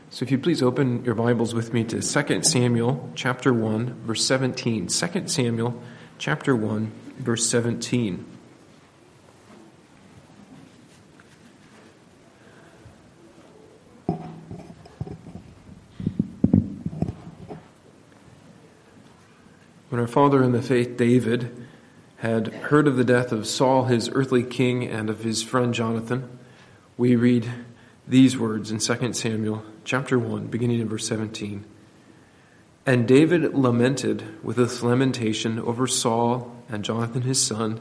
So if you please open your Bibles with me to 2 Samuel chapter 1, verse 17. 2 Samuel chapter 1, verse 17. When our father in the faith, David, had heard of the death of Saul, his earthly king, and of his friend Jonathan, we read these words in 2 Samuel chapter 1, beginning in verse 17. And David lamented with this lamentation over Saul and Jonathan his son,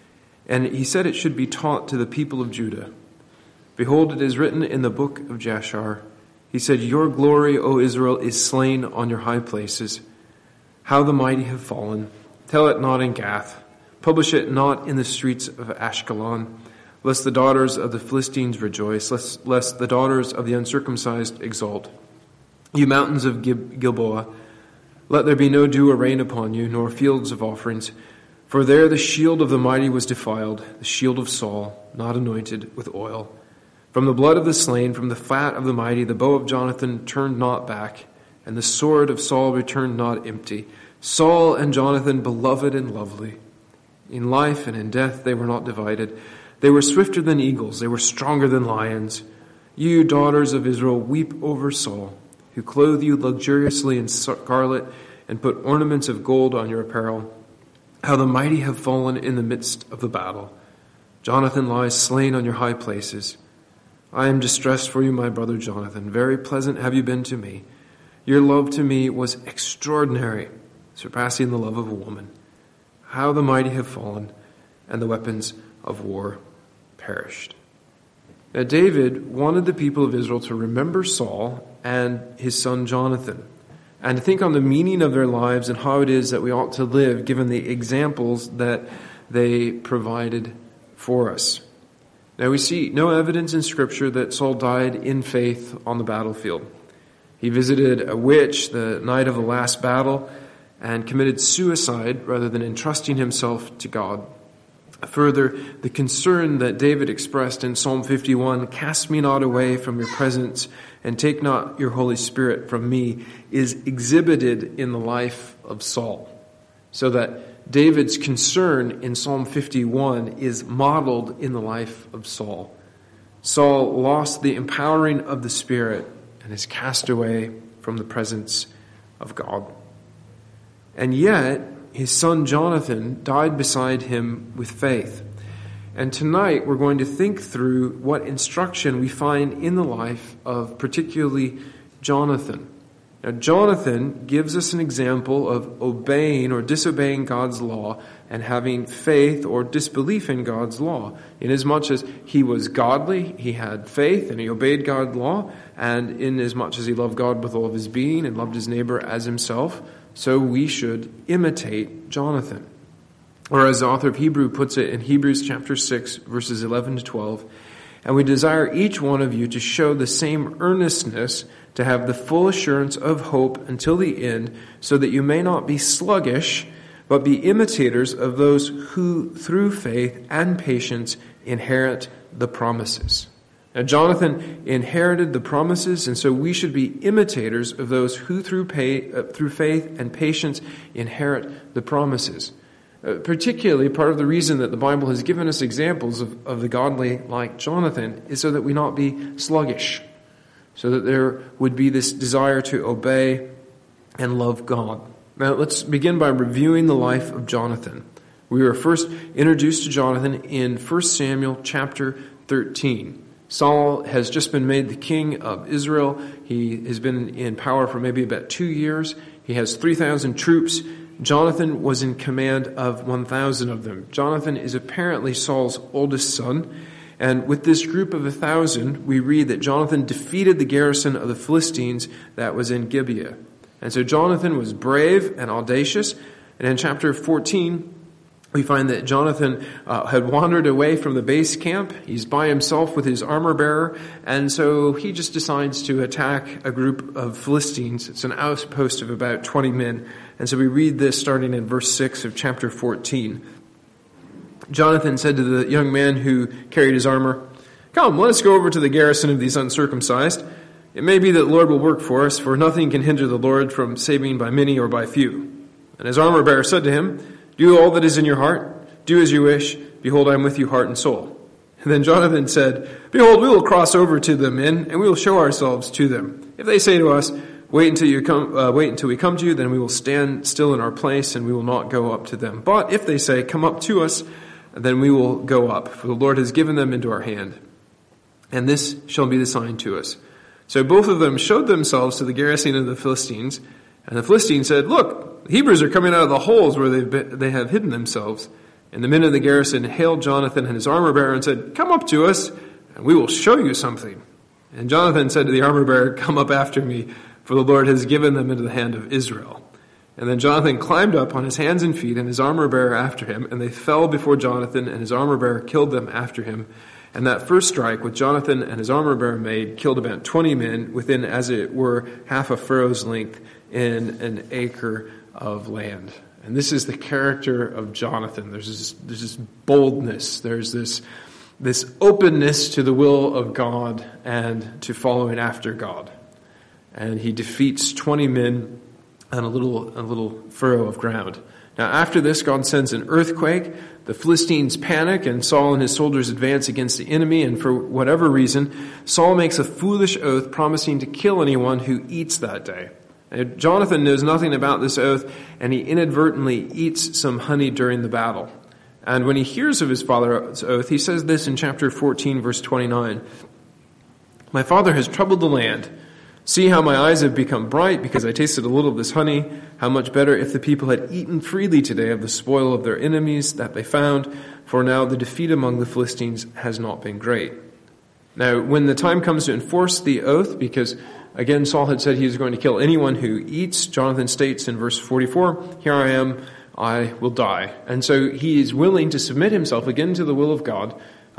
and he said it should be taught to the people of Judah. Behold, it is written in the book of Jashar. He said, Your glory, O Israel, is slain on your high places. How the mighty have fallen. Tell it not in Gath. Publish it not in the streets of Ashkelon. Lest the daughters of the Philistines rejoice, lest the daughters of the uncircumcised exult. You mountains of Gilboa, let there be no dew or rain upon you, nor fields of offerings. For there the shield of the mighty was defiled, the shield of Saul, not anointed with oil. From the blood of the slain, from the fat of the mighty, the bow of Jonathan turned not back, and the sword of Saul returned not empty. Saul and Jonathan, beloved and lovely. In life and in death they were not divided. They were swifter than eagles. They were stronger than lions. You, daughters of Israel, weep over Saul, who clothe you luxuriously in scarlet and put ornaments of gold on your apparel. How the mighty have fallen in the midst of the battle. Jonathan lies slain on your high places. I am distressed for you, my brother Jonathan. Very pleasant have you been to me. Your love to me was extraordinary, surpassing the love of a woman. How the mighty have fallen, and the weapons of war perished. Now David wanted the people of Israel to remember Saul and his son Jonathan, and to think on the meaning of their lives and how it is that we ought to live given the examples that they provided for us. Now we see no evidence in Scripture that Saul died in faith on the battlefield. He visited a witch the night of the last battle and committed suicide rather than entrusting himself to God. Further, the concern that David expressed in Psalm 51, cast me not away from your presence and take not your Holy Spirit from me, is exhibited in the life of Saul. So that David's concern in Psalm 51 is modeled in the life of Saul. Saul lost the empowering of the Spirit and is cast away from the presence of God. And yet, his son Jonathan died beside him with faith. And tonight we're going to think through what instruction we find in the life of particularly Jonathan. Now, Jonathan gives us an example of obeying or disobeying God's law and having faith or disbelief in God's law. Inasmuch as he was godly, he had faith, and he obeyed God's law, and inasmuch as he loved God with all of his being and loved his neighbor as himself, so we should imitate Jonathan. Or as the author of Hebrew puts it in Hebrews chapter 6, verses 11 to 12, and we desire each one of you to show the same earnestness to have the full assurance of hope until the end, so that you may not be sluggish, but be imitators of those who through faith and patience inherit the promises. Now, Jonathan inherited the promises, and so we should be imitators of those who through faith and patience inherit the promises. Particularly, part of the reason that the Bible has given us examples of the godly like Jonathan is so that we not be sluggish, so that there would be this desire to obey and love God. Now, let's begin by reviewing the life of Jonathan. We were first introduced to Jonathan in 1 Samuel chapter 13. Saul has just been made the king of Israel. He has been in power for maybe about 2 years. He has 3,000 troops. Jonathan was in command of 1,000 of them. Jonathan is apparently Saul's oldest son. And with this group of 1,000, we read that Jonathan defeated the garrison of the Philistines that was in Gibeah. And so Jonathan was brave and audacious. And in chapter 14, we find that Jonathan had wandered away from the base camp. He's by himself with his armor bearer, and so he just decides to attack a group of Philistines. It's an outpost of about 20 men. And so we read this starting in verse 6 of chapter 14. Jonathan said to the young man who carried his armor, "Come, let us go over to the garrison of these uncircumcised." It may be that the Lord will work for us, for nothing can hinder the Lord from saving by many or by few." And his armor-bearer said to him, "Do all that is in your heart. Do as you wish. Behold, I am with you heart and soul." And then Jonathan said, "Behold, we will cross over to the men, and we will show ourselves to them. If they say to us, wait until we come to you, then we will stand still in our place, and we will not go up to them. But if they say, come up to us, then we will go up, for the Lord has given them into our hand. And this shall be the sign to us." So both of them showed themselves to the garrison of the Philistines, and the Philistines said, "Look, the Hebrews are coming out of the holes where they have hidden themselves." And the men of the garrison hailed Jonathan and his armor-bearer and said, "Come up to us, and we will show you something." And Jonathan said to the armor-bearer, "Come up after me, for the Lord has given them into the hand of Israel." And then Jonathan climbed up on his hands and feet, and his armor-bearer after him, and they fell before Jonathan, and his armor-bearer killed them after him. And that first strike which Jonathan and his armor-bearer made killed about 20 men within, as it were, half a furrow's length in an acre of land. And this is the character of Jonathan. There's this boldness. There's this openness to the will of God and to following after God. And he defeats 20 men on a little furrow of ground. Now after this, God sends an earthquake. The Philistines panic, and Saul and his soldiers advance against the enemy. And for whatever reason, Saul makes a foolish oath promising to kill anyone who eats that day. And Jonathan knows nothing about this oath, and he inadvertently eats some honey during the battle. And when he hears of his father's oath, he says this in chapter 14, verse 29. "My father has troubled the land. See how my eyes have become bright because I tasted a little of this honey. How much better if the people had eaten freely today of the spoil of their enemies that they found, for now the defeat among the Philistines has not been great." Now, when the time comes to enforce the oath, because again Saul had said he was going to kill anyone who eats, Jonathan states in verse 44, "Here I am, I will die." And so he is willing to submit himself again to the will of God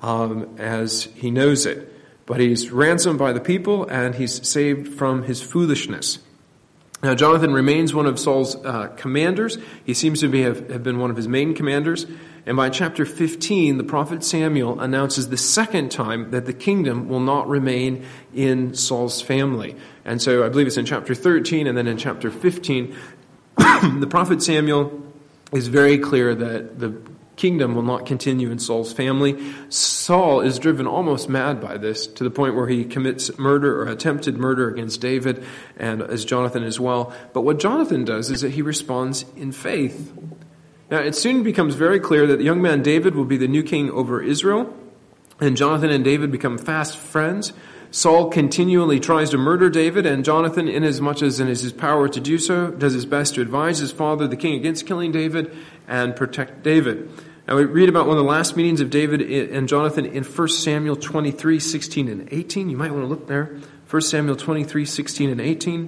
as he knows it. But he's ransomed by the people, and he's saved from his foolishness. Now, Jonathan remains one of Saul's commanders. He seems to have been one of his main commanders. And by chapter 15, the prophet Samuel announces the second time that the kingdom will not remain in Saul's family. And so I believe it's in chapter 13 and then in chapter 15, the prophet Samuel is very clear that the kingdom will not continue in Saul's family. Saul is driven almost mad by this, to the point where he commits murder or attempted murder against David, and as Jonathan as well. But what Jonathan does is that he responds in faith. Now it soon becomes very clear that the young man David will be the new king over Israel, and Jonathan and David become fast friends. Saul continually tries to murder David, and Jonathan, inasmuch as it is his power to do so, does his best to advise his father, the king, against killing David and protect David. Now we read about one of the last meetings of David and Jonathan in 1 Samuel 23, 16 and 18. You might want to look there. 1 Samuel 23, 16 and 18.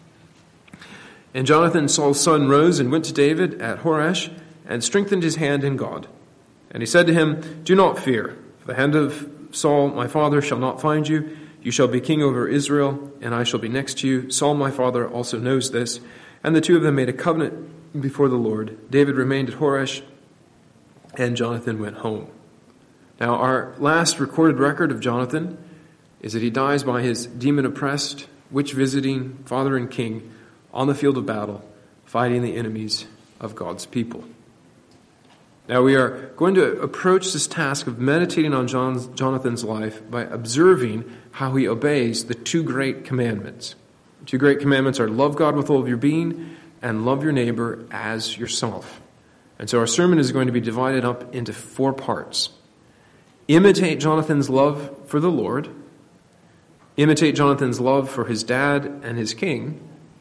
"And Jonathan, Saul's son, rose and went to David at Horesh and strengthened his hand in God. And he said to him, 'Do not fear, for the hand of Saul my father shall not find you. You shall be king over Israel, and I shall be next to you. Saul my father also knows this.' And the two of them made a covenant before the Lord. David remained at Horesh, and Jonathan went home." Now, our last recorded record of Jonathan is that he dies by his demon-oppressed, witch-visiting father and king on the field of battle, fighting the enemies of God's people. Now, we are going to approach this task of meditating on Jonathan's life by observing how he obeys the two great commandments. The two great commandments are love God with all of your being and love your neighbor as yourself. And so our sermon is going to be divided up into 4 parts. Imitate Jonathan's love for the Lord. Imitate Jonathan's love for his dad and his king.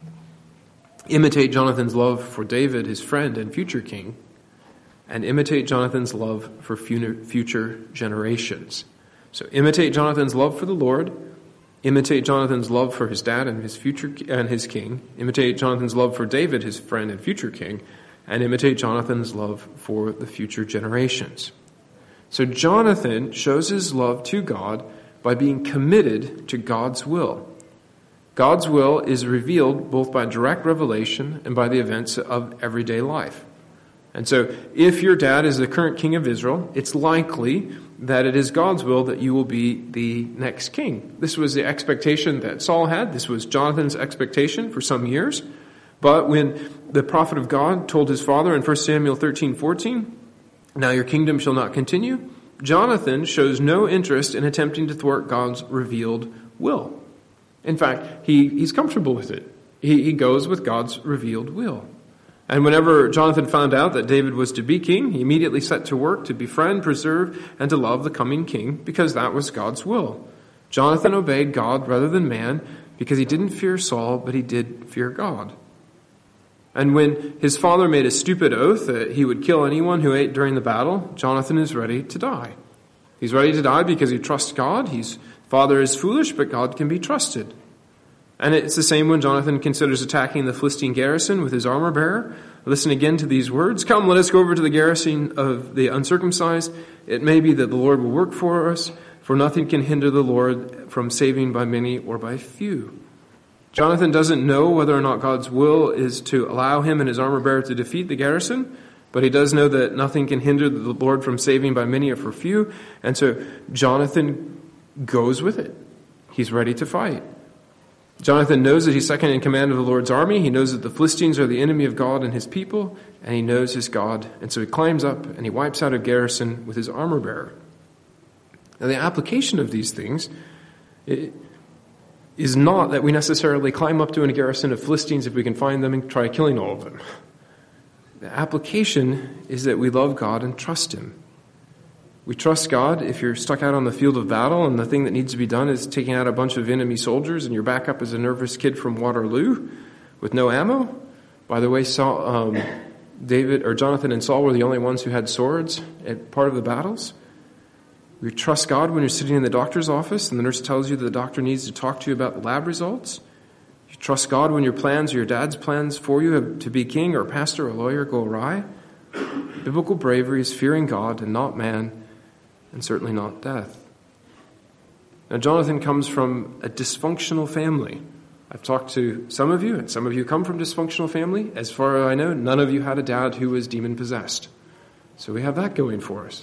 Imitate Jonathan's love for David, his friend and future king. And imitate Jonathan's love for future generations. So imitate Jonathan's love for the Lord. Imitate Jonathan's love for his dad and his king. Imitate Jonathan's love for David, his friend and future king. And imitate Jonathan's love for the future generations. So Jonathan shows his love to God by being committed to God's will. God's will is revealed both by direct revelation and by the events of everyday life. And so if your dad is the current king of Israel, it's likely that it is God's will that you will be the next king. This was the expectation that Saul had. This was Jonathan's expectation for some years. But when the prophet of God told his father in 1 Samuel 13:14, "Now your kingdom shall not continue," Jonathan shows no interest in attempting to thwart God's revealed will. In fact, he's comfortable with it. He goes with God's revealed will. And whenever Jonathan found out that David was to be king, he immediately set to work to befriend, preserve, and to love the coming king, because that was God's will. Jonathan obeyed God rather than man, because he didn't fear Saul, but he did fear God. And when his father made a stupid oath that he would kill anyone who ate during the battle, Jonathan is ready to die. He's ready to die because he trusts God. His father is foolish, but God can be trusted. And it's the same when Jonathan considers attacking the Philistine garrison with his armor bearer. Listen again to these words. "Come, let us go over to the garrison of the uncircumcised. It may be that the Lord will work for us, for nothing can hinder the Lord from saving by many or by few." Jonathan doesn't know whether or not God's will is to allow him and his armor bearer to defeat the garrison, but he does know that nothing can hinder the Lord from saving by many or for few. And so Jonathan goes with it. He's ready to fight. Jonathan knows that he's second in command of the Lord's army. He knows that the Philistines are the enemy of God and his people, and he knows his God. And so he climbs up and he wipes out a garrison with his armor bearer. Now, the application of these things is not that we necessarily climb up to a garrison of Philistines if we can find them and try killing all of them. The application is that we love God and trust him. We trust God if you're stuck out on the field of battle and the thing that needs to be done is taking out a bunch of enemy soldiers and your backup is a nervous kid from Waterloo with no ammo. By the way, Jonathan and Saul were the only ones who had swords at part of the battles. We trust God when you're sitting in the doctor's office and the nurse tells you that the doctor needs to talk to you about the lab results. You trust God when your plans or your dad's plans for you to be king or pastor or lawyer go awry. Biblical bravery is fearing God and not man, and certainly not death. Now, Jonathan comes from a dysfunctional family. I've talked to some of you, and some of you come from dysfunctional family. As far as I know, none of you had a dad who was demon-possessed. So we have that going for us.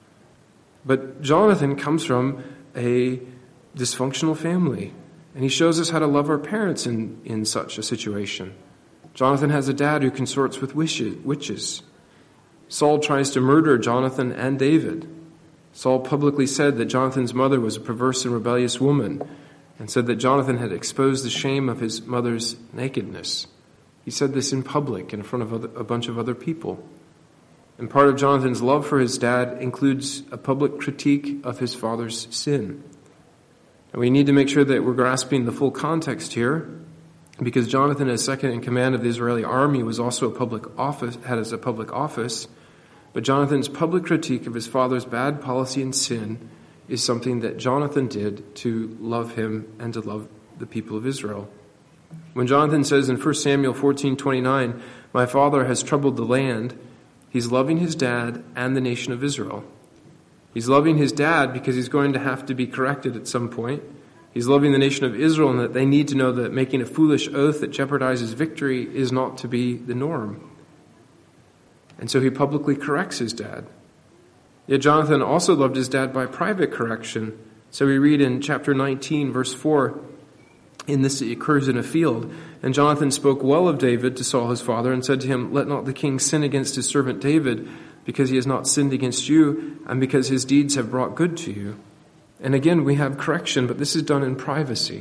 But Jonathan comes from a dysfunctional family, and he shows us how to love our parents in such a situation. Jonathan has a dad who consorts with witches. Saul tries to murder Jonathan and David. Saul publicly said that Jonathan's mother was a perverse and rebellious woman and said that Jonathan had exposed the shame of his mother's nakedness. He said this in public in front of a bunch of other people. And part of Jonathan's love for his dad includes a public critique of his father's sin. And we need to make sure that we're grasping the full context here, because Jonathan, as second in command of the Israeli army, was also had a public office. But Jonathan's public critique of his father's bad policy and sin is something that Jonathan did to love him and to love the people of Israel. When Jonathan says in 1 Samuel 14:29, "My father has troubled the land," he's loving his dad and the nation of Israel. He's loving his dad because he's going to have to be corrected at some point. He's loving the nation of Israel and that they need to know that making a foolish oath that jeopardizes victory is not to be the norm. And so he publicly corrects his dad. Yet Jonathan also loved his dad by private correction. So we read in chapter 19, verse 4, in this it occurs in a field. "And Jonathan spoke well of David to Saul his father and said to him, 'Let not the king sin against his servant David, because he has not sinned against you, and because his deeds have brought good to you.'" And again, we have correction, but this is done in privacy.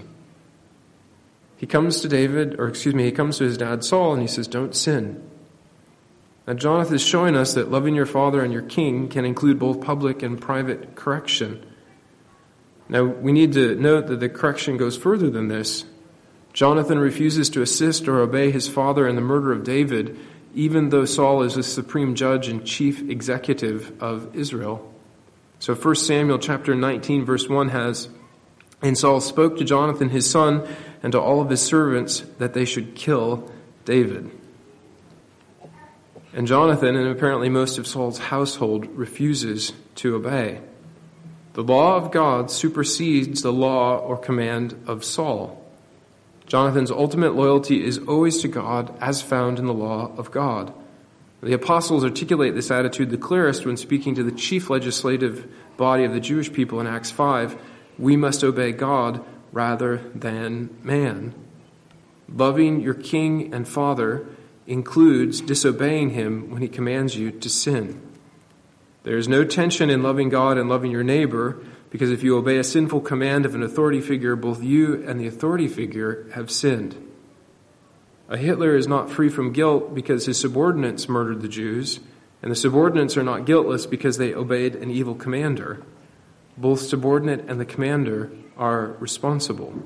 He comes to his dad Saul, and he says, "Don't sin." Now, Jonathan is showing us that loving your father and your king can include both public and private correction. Now, we need to note that the correction goes further than this. Jonathan refuses to assist or obey his father in the murder of David, even though Saul is the supreme judge and chief executive of Israel. So 1 Samuel chapter 19, verse 1 has, "And Saul spoke to Jonathan his son and to all of his servants that they should kill David." And Jonathan, and apparently most of Saul's household, refuses to obey. The law of God supersedes the law or command of Saul. Jonathan's ultimate loyalty is always to God as found in the law of God. The apostles articulate this attitude the clearest when speaking to the chief legislative body of the Jewish people in Acts 5. We must obey God rather than man. Loving your king and father includes disobeying him when he commands you to sin. There is no tension in loving God and loving your neighbor, because if you obey a sinful command of an authority figure, both you and the authority figure have sinned. A Hitler is not free from guilt because his subordinates murdered the Jews, and the subordinates are not guiltless because they obeyed an evil commander. Both subordinate and the commander are responsible.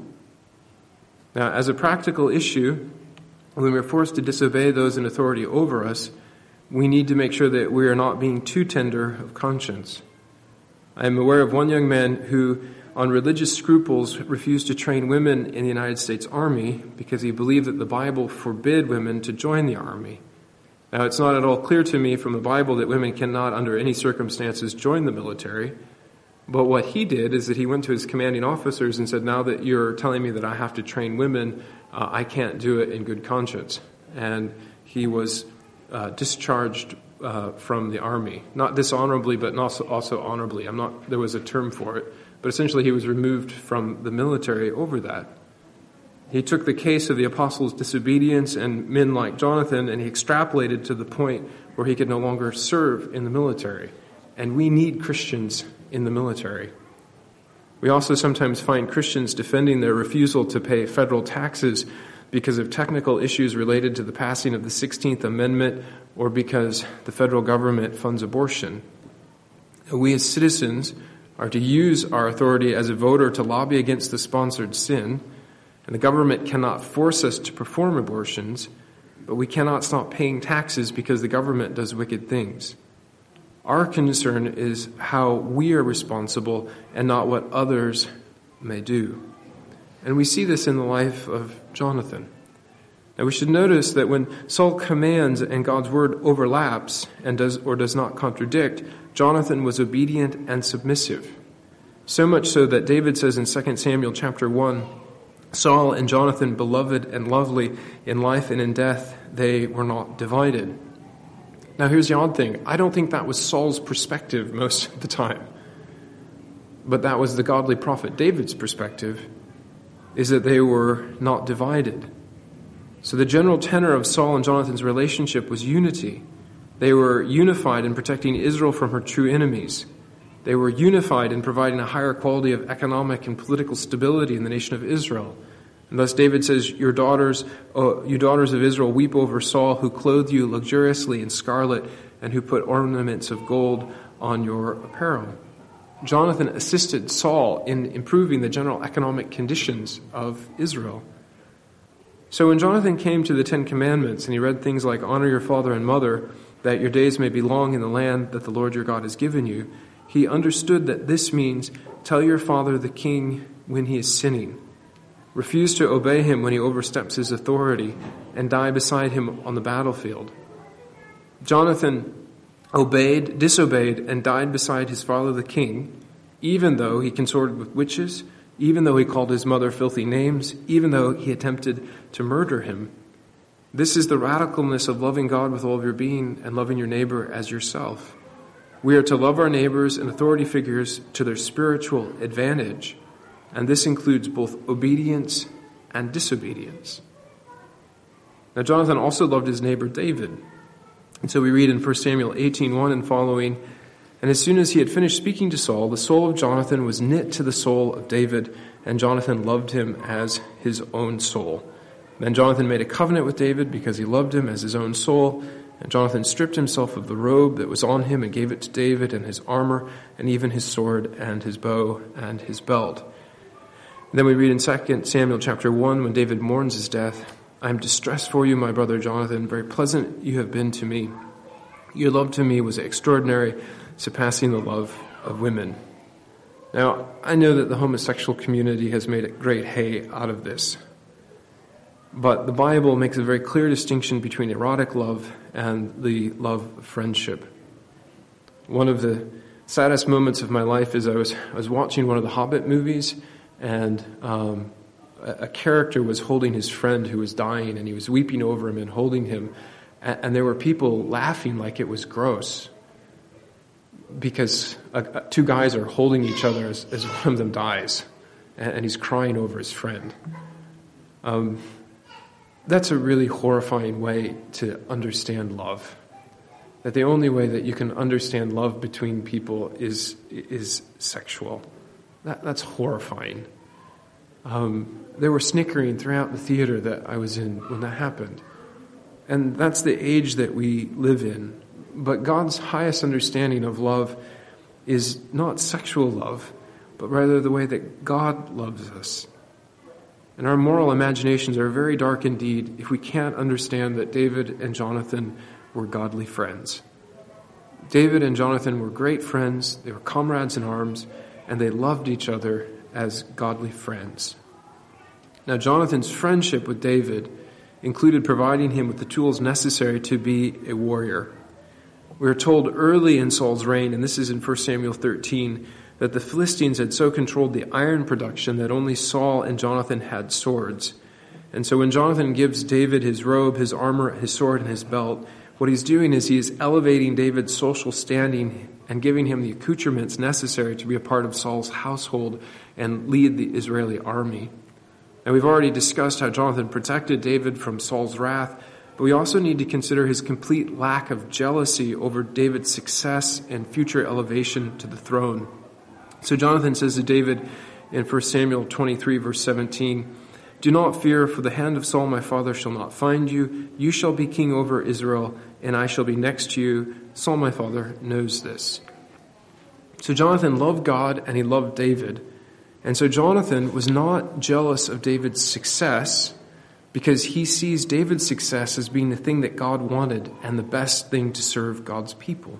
Now, as a practical issue, when we're forced to disobey those in authority over us, we need to make sure that we are not being too tender of conscience. I am aware of one young man who, on religious scruples, refused to train women in the United States Army because he believed that the Bible forbid women to join the Army. Now, it's not at all clear to me from the Bible that women cannot, under any circumstances, join the military. But what he did is that he went to his commanding officers and said, now that you're telling me that I have to train women, I can't do it in good conscience. And he was discharged from the Army. Not dishonorably, but also honorably. There was a term for it. But essentially he was removed from the military over that. He took the case of the apostles' disobedience and men like Jonathan, and he extrapolated to the point where he could no longer serve in the military. And we need Christians in the military. We also sometimes find Christians defending their refusal to pay federal taxes because of technical issues related to the passing of the 16th Amendment or because the federal government funds abortion. We as citizens are to use our authority as a voter to lobby against the sponsored sin, and the government cannot force us to perform abortions, but we cannot stop paying taxes because the government does wicked things. Our concern is how we are responsible and not what others may do. And we see this in the life of Jonathan. Now we should notice that when Saul commands and God's word overlaps and does not contradict, Jonathan was obedient and submissive. So much so that David says in 2 Samuel chapter 1, Saul and Jonathan, beloved and lovely, in life and in death, they were not divided. Now here's the odd thing. I don't think that was Saul's perspective most of the time. But that was the godly prophet David's perspective, is that they were not divided. So the general tenor of Saul and Jonathan's relationship was unity. They were unified in protecting Israel from her true enemies. They were unified in providing a higher quality of economic and political stability in the nation of Israel. And thus David says, you daughters of Israel, weep over Saul, who clothed you luxuriously in scarlet and who put ornaments of gold on your apparel. Jonathan assisted Saul in improving the general economic conditions of Israel. So when Jonathan came to the 10 Commandments and he read things like, honor your father and mother, that your days may be long in the land that the Lord your God has given you, he understood that this means tell your father the king when he is sinning. Refuse to obey him when he oversteps his authority, and die beside him on the battlefield. Jonathan disobeyed, and died beside his father the king, even though he consorted with witches, even though he called his mother filthy names, even though he attempted to murder him. This is the radicalness of loving God with all of your being and loving your neighbor as yourself. We are to love our neighbors and authority figures to their spiritual advantage, and this includes both obedience and disobedience. Now, Jonathan also loved his neighbor David. And so we read in 1 Samuel 18:1 and following, and as soon as he had finished speaking to Saul, the soul of Jonathan was knit to the soul of David, and Jonathan loved him as his own soul. Then Jonathan made a covenant with David because he loved him as his own soul, and Jonathan stripped himself of the robe that was on him and gave it to David and his armor and even his sword and his bow and his belt. And then we read in 2 Samuel chapter 1 when David mourns his death, I am distressed for you, my brother Jonathan. Very pleasant you have been to me. Your love to me was extraordinary, surpassing the love of women. Now, I know that the homosexual community has made a great hay out of this. But the Bible makes a very clear distinction between erotic love and the love of friendship. One of the saddest moments of my life is I was watching one of the Hobbit movies, and a character was holding his friend who was dying, and he was weeping over him and holding him. And there were people laughing like it was gross because two guys are holding each other as one of them dies, and he's crying over his friend. That's a really horrifying way to understand love. That the only way that you can understand love between people is sexual. That's horrifying. There were snickering throughout the theater that I was in when that happened. And that's the age that we live in. But God's highest understanding of love is not sexual love, but rather the way that God loves us. And our moral imaginations are very dark indeed if we can't understand that David and Jonathan were godly friends. David and Jonathan were great friends, they were comrades in arms, and they loved each other as godly friends. Now, Jonathan's friendship with David included providing him with the tools necessary to be a warrior. We are told early in Saul's reign, and this is in 1 Samuel 13, that the Philistines had so controlled the iron production that only Saul and Jonathan had swords. And so when Jonathan gives David his robe, his armor, his sword, and his belt, what he's doing is he is elevating David's social standing and giving him the accoutrements necessary to be a part of Saul's household and lead the Israeli army. And we've already discussed how Jonathan protected David from Saul's wrath, but we also need to consider his complete lack of jealousy over David's success and future elevation to the throne. So Jonathan says to David in 1 Samuel 23, verse 17, "Do not fear, for the hand of Saul my father shall not find you. You shall be king over Israel, and I shall be next to you. Saul my father knows this." So Jonathan loved God and he loved David. And so Jonathan was not jealous of David's success because he sees David's success as being the thing that God wanted and the best thing to serve God's people.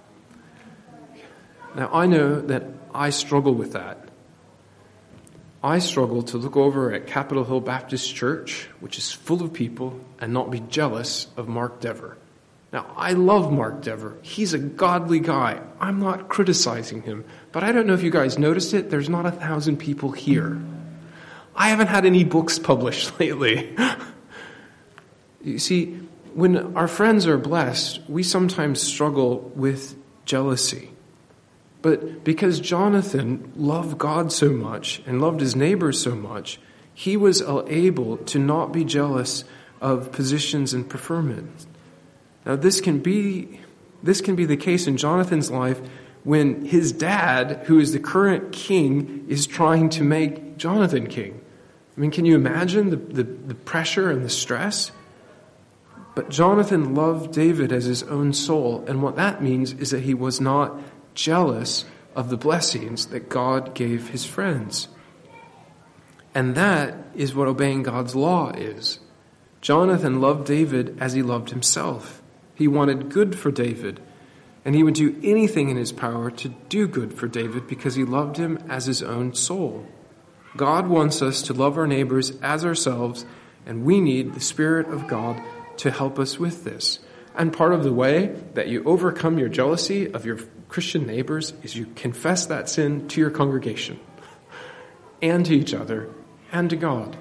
Now, I know that I struggle with that. I struggle to look over at Capitol Hill Baptist Church, which is full of people, and not be jealous of Mark Dever. Now, I love Mark Dever. He's a godly guy. I'm not criticizing him. But I don't know if you guys noticed it. There's not 1,000 people here. I haven't had any books published lately. You see, when our friends are blessed, we sometimes struggle with jealousy. But because Jonathan loved God so much and loved his neighbors so much, he was able to not be jealous of positions and preferment. Now, this can be the case in Jonathan's life when his dad, who is the current king, is trying to make Jonathan king. I mean, can you imagine the pressure and the stress? But Jonathan loved David as his own soul, and what that means is that he was not jealous of the blessings that God gave his friends. And that is what obeying God's law is. Jonathan loved David as he loved himself. He wanted good for David, and he would do anything in his power to do good for David because he loved him as his own soul. God wants us to love our neighbors as ourselves, and we need the Spirit of God to help us with this. And part of the way that you overcome your jealousy of your Christian neighbors is you confess that sin to your congregation and to each other and to God.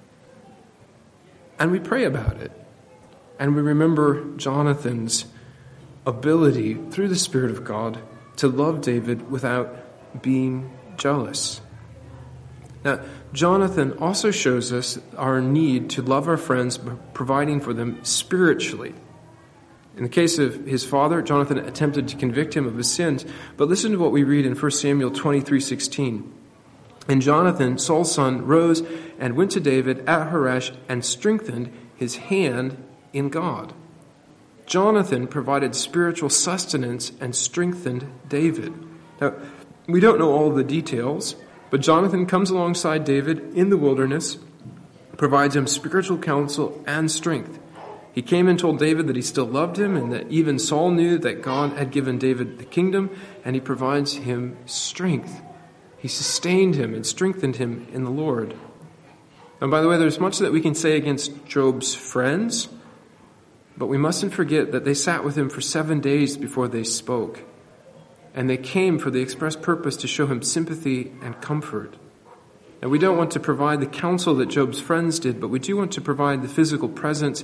And we pray about it. And we remember Jonathan's ability through the Spirit of God to love David without being jealous. Now, Jonathan also shows us our need to love our friends by providing for them spiritually. In the case of his father, Jonathan attempted to convict him of his sins, but listen to what we read in 1 Samuel 23:16. "And Jonathan, Saul's son, rose and went to David at Horesh and strengthened his hand in God." Jonathan provided spiritual sustenance and strengthened David. Now, we don't know all of the details, but Jonathan comes alongside David in the wilderness, provides him spiritual counsel and strength. He came and told David that he still loved him and that even Saul knew that God had given David the kingdom, and he provides him strength. He sustained him and strengthened him in the Lord. And by the way, there's much that we can say against Job's friends, but we mustn't forget that they sat with him for 7 days before they spoke. And they came for the express purpose to show him sympathy and comfort. Now, we don't want to provide the counsel that Job's friends did, but we do want to provide the physical presence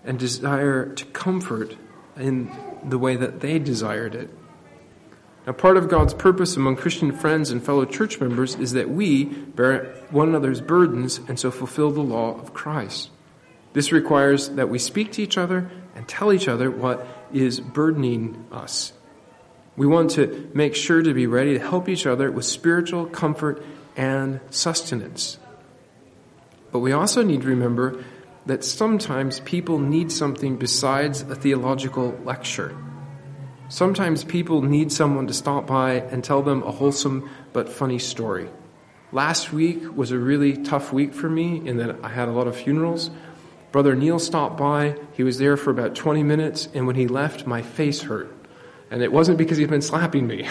and desire to comfort in the way that they desired it. Now, part of God's purpose among Christian friends and fellow church members is that we bear one another's burdens and so fulfill the law of Christ. This requires that we speak to each other and tell each other what is burdening us. We want to make sure to be ready to help each other with spiritual comfort and sustenance. But we also need to remember that sometimes people need something besides a theological lecture. Sometimes people need someone to stop by and tell them a wholesome but funny story. Last week was a really tough week for me in that I had a lot of funerals. Brother Neil stopped by. He was there for about 20 minutes, and when he left, my face hurt. And it wasn't because he'd been slapping me.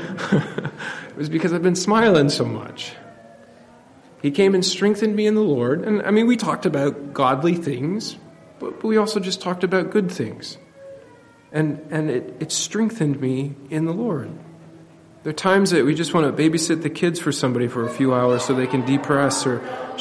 It was because I've been smiling so much. He came and strengthened me in the Lord. And we talked about godly things, but we also just talked about good things. And it strengthened me in the Lord. There are times that we just want to babysit the kids for somebody for a few hours so they can decompress or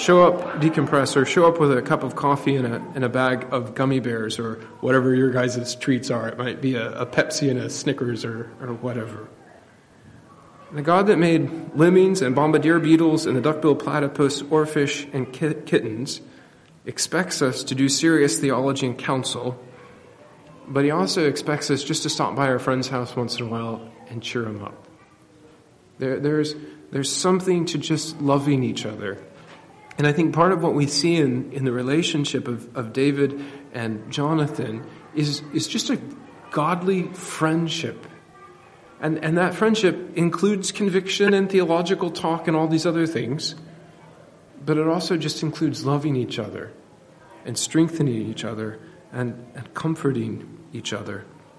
show up with a cup of coffee and a bag of gummy bears or whatever your guys' treats are. It might be a Pepsi and a Snickers or whatever. The God that made lemmings and bombardier beetles and the duckbill platypus, oarfish, and kittens expects us to do serious theology and counsel, but he also expects us just to stop by our friend's house once in a while and cheer him up. There's something to just loving each other. And I think part of what we see in the relationship of David and Jonathan is just a godly friendship. And that friendship includes conviction and theological talk and all these other things. But it also just includes loving each other and strengthening each other and comforting each other.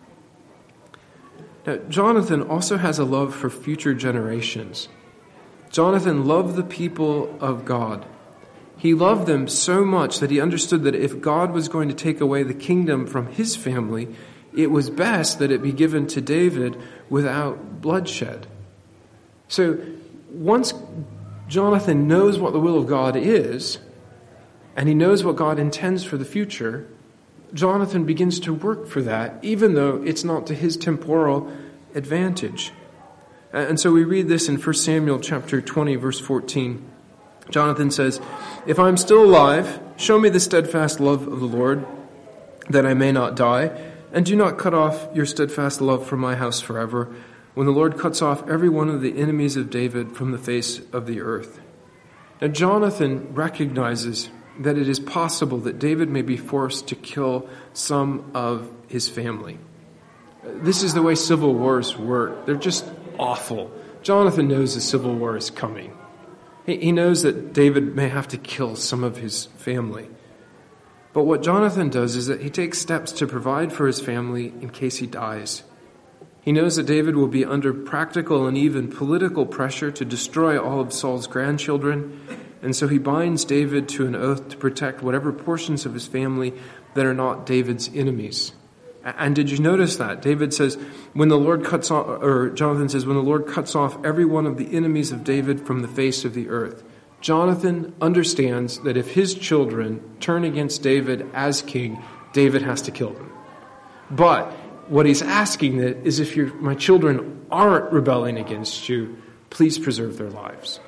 Now, Jonathan also has a love for future generations. Jonathan loved the people of God. He loved them so much that he understood that if God was going to take away the kingdom from his family, it was best that it be given to David without bloodshed. So once Jonathan knows what the will of God is, and he knows what God intends for the future, Jonathan begins to work for that, even though it's not to his temporal advantage. And so we read this in 1 Samuel chapter 20, verse 14. Jonathan says, "If I am still alive, show me the steadfast love of the Lord, that I may not die, and do not cut off your steadfast love from my house forever, when the Lord cuts off every one of the enemies of David from the face of the earth." Now Jonathan recognizes that it is possible that David may be forced to kill some of his family. This is the way civil wars work. They're just awful. Jonathan knows the civil war is coming. He knows that David may have to kill some of his family. But what Jonathan does is that he takes steps to provide for his family in case he dies. He knows that David will be under practical and even political pressure to destroy all of Saul's grandchildren, and so he binds David to an oath to protect whatever portions of his family that are not David's enemies. And did you notice that? David says, Jonathan says, when the Lord cuts off every one of the enemies of David from the face of the earth. Jonathan understands that if his children turn against David as king, David has to kill them. But what he's asking is if my children aren't rebelling against you, please preserve their lives.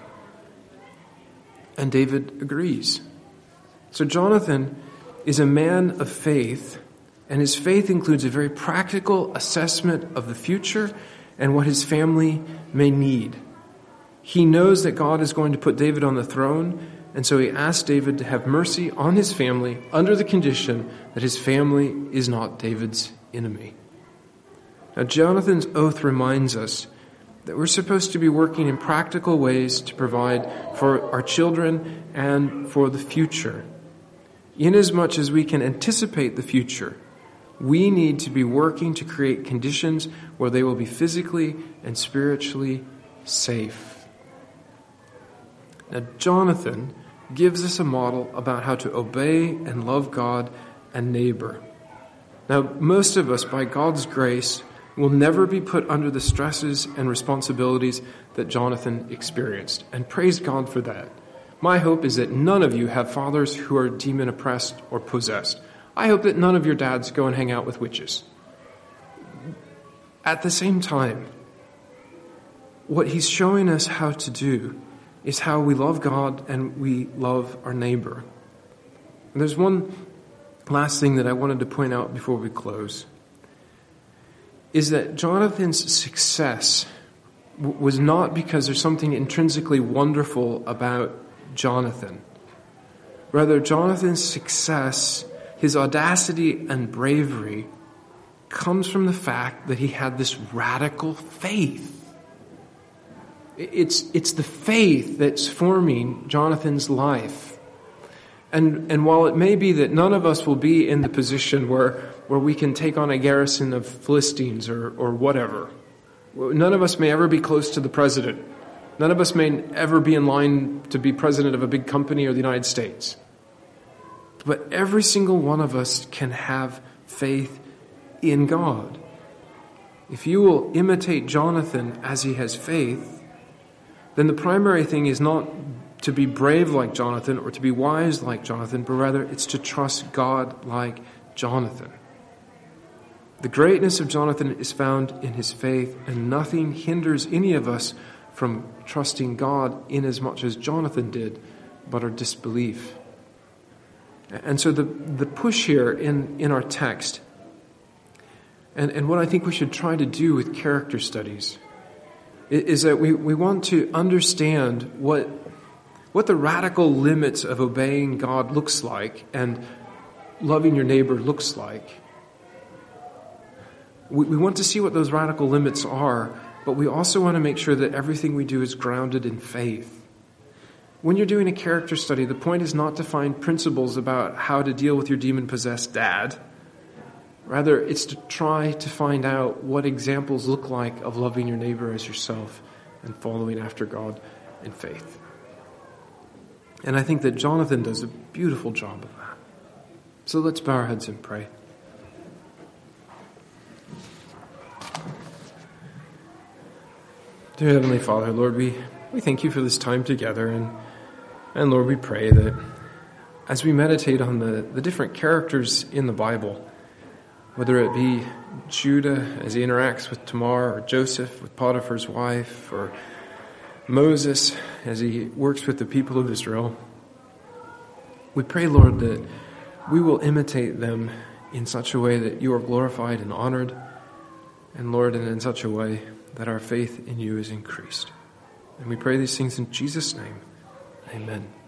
And David agrees. So Jonathan is a man of faith, and his faith includes a very practical assessment of the future and what his family may need. He knows that God is going to put David on the throne, and so he asks David to have mercy on his family under the condition that his family is not David's enemy. Now, Jonathan's oath reminds us that we're supposed to be working in practical ways to provide for our children and for the future. Inasmuch as we can anticipate the future, we need to be working to create conditions where they will be physically and spiritually safe. Now, Jonathan gives us a model about how to obey and love God and neighbor. Now, most of us, by God's grace, will never be put under the stresses and responsibilities that Jonathan experienced. And praise God for that. My hope is that none of you have fathers who are demon-oppressed or possessed. I hope that none of your dads go and hang out with witches. At the same time, what he's showing us how to do is how we love God and we love our neighbor. And there's one last thing that I wanted to point out before we close, is that Jonathan's success was not because there's something intrinsically wonderful about Jonathan. Rather, Jonathan's success, his audacity and bravery, comes from the fact that he had this radical faith. It's the faith that's forming Jonathan's life. And while it may be that none of us will be in the position where we can take on a garrison of Philistines or whatever, none of us may ever be close to the president. None of us may ever be in line to be president of a big company or the United States. But every single one of us can have faith in God. If you will imitate Jonathan as he has faith, then the primary thing is not to be brave like Jonathan or to be wise like Jonathan, but rather it's to trust God like Jonathan. The greatness of Jonathan is found in his faith, and nothing hinders any of us from trusting God in as much as Jonathan did, but our disbelief. And so the push here in our text, and what I think we should try to do with character studies, is that we want to understand what the radical limits of obeying God looks like and loving your neighbor looks like. We want to see what those radical limits are, but we also want to make sure that everything we do is grounded in faith. When you're doing a character study, the point is not to find principles about how to deal with your demon-possessed dad. Rather, it's to try to find out what examples look like of loving your neighbor as yourself and following after God in faith. And I think that Jonathan does a beautiful job of that. So let's bow our heads and pray. Dear Heavenly Father, Lord, we thank you for this time together, and Lord, we pray that as we meditate on the different characters in the Bible, whether it be Judah as he interacts with Tamar, or Joseph with Potiphar's wife, or Moses as he works with the people of Israel, we pray, Lord, that we will imitate them in such a way that you are glorified and honored, and Lord, and in such a way that our faith in you is increased. And we pray these things in Jesus' name. Amen.